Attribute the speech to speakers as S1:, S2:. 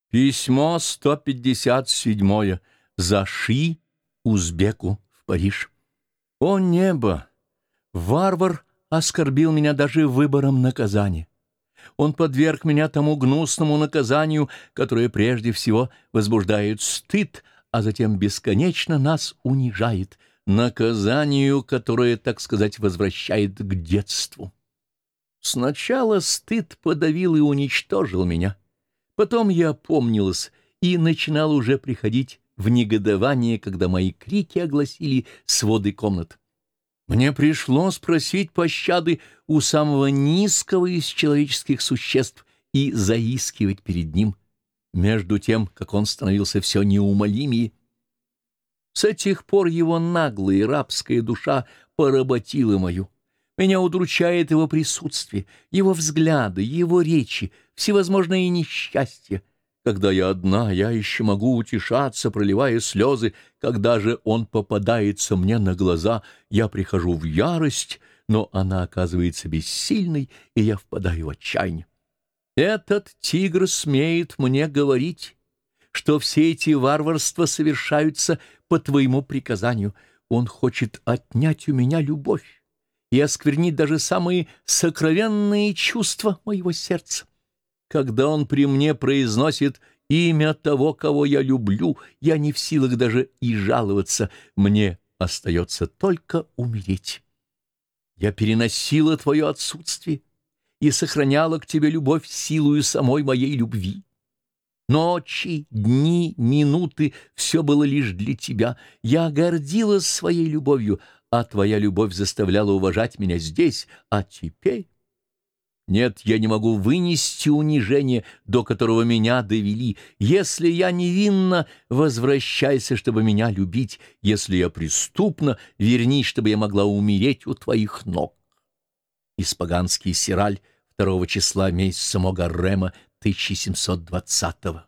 S1: Письмо 157. Заши узбеку в Париж. О небо! Варвар оскорбил меня даже выбором наказания. Он подверг меня тому гнусному наказанию, которое прежде всего возбуждает стыд, а затем бесконечно нас унижает, наказанию, которое, так сказать, возвращает к детству. Сначала стыд подавил и уничтожил меня. Потом я опомнилась и начинала уже приходить в негодование, когда мои крики огласили своды комнат. Мне пришлось просить пощады у самого низкого из человеческих существ и заискивать перед ним, между тем, как он становился все неумолимее. С этих пор его наглая рабская душа поработила мою. Меня удручает его присутствие, его взгляды, его речи, всевозможные несчастья. Когда я одна, я еще могу утешаться, проливая слезы. Когда же он попадается мне на глаза, я прихожу в ярость, но она оказывается бессильной, и я впадаю в отчаяние. Этот тигр смеет мне говорить, что все эти варварства совершаются по твоему приказанию. Он хочет отнять у меня любовь и осквернить даже самые сокровенные чувства моего сердца. Когда он при мне произносит имя того, кого я люблю, я не в силах даже и жаловаться, мне остается только умереть. Я переносила твое отсутствие и сохраняла к тебе любовь силою самой моей любви. Ночи, дни, минуты — все было лишь для тебя. Я гордилась своей любовью, а твоя любовь заставляла уважать меня здесь, а теперь... Нет, я не могу вынести унижение, до которого меня довели. Если я невинна, возвращайся, чтобы меня любить. Если я преступна, вернись, чтобы я могла умереть у твоих ног. Испаганский Сираль, 2 числа месяца Могаррема 1720-го.